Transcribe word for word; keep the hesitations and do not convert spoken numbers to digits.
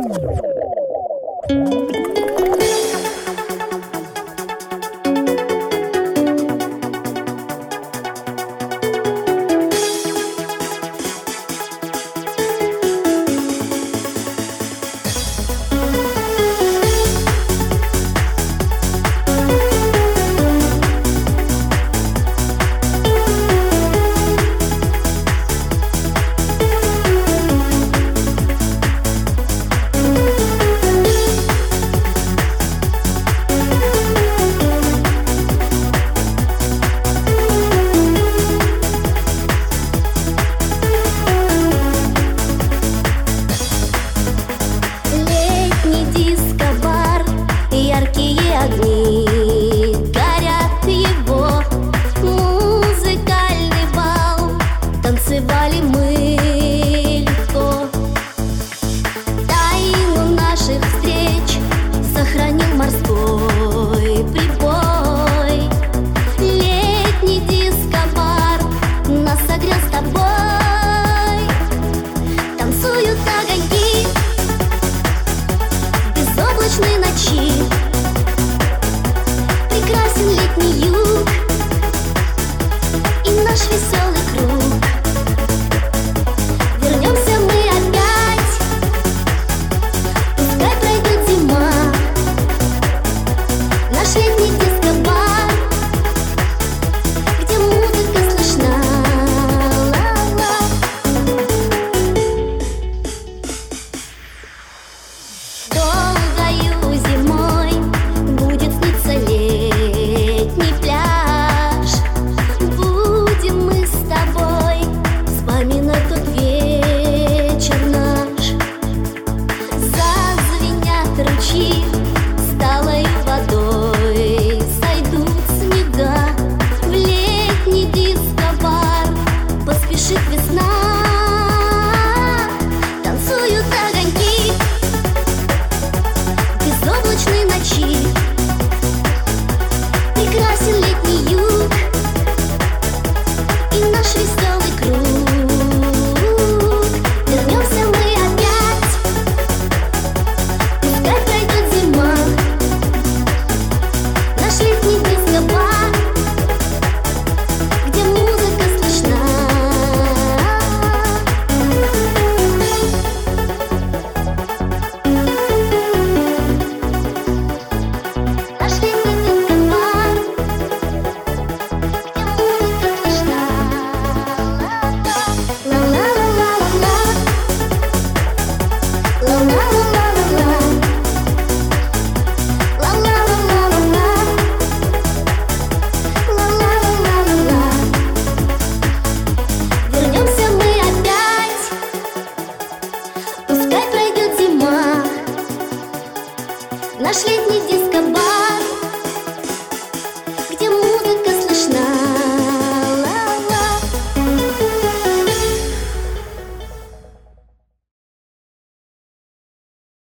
огни, горят его музыкальный бал. Танцевали мы легко. Тайну наших встреч сохранил морской прибой. Летний диско-бар нас согрел с тобой. Танцуют огоньки в безоблачной ночи. Прекрасен летний юг и наш веселый круг. Вернемся мы опять, пускай пройдет зима. Наш летний диско-бар, где музыка слышна. Ла-ла. Долгою зимой будет сниться летний пляж. Будем мы с тобой вспоминать тот вечер наш. Зазвенят ручьи, сталою водой сойдут снега. В летний диско-бар поспешит весна. Танцуют огоньки в безоблачной ночи. Прекрасен летний юг и наш веселый круг. Вернемся мы опять, пускай пройдет зима. Наш летний диско-бар, где музыка слышна. Наш летний диско-бар, где музыка слышна. Ла-ла-ла-ла-ла-ла. Ла-ла-ла-ла-ла-ла. Ла-ла-ла-ла-ла-ла. Ла-ла-ла-ла-ла-ла. Вернемся мы опять, пускай пройдет зима. Наш летний диско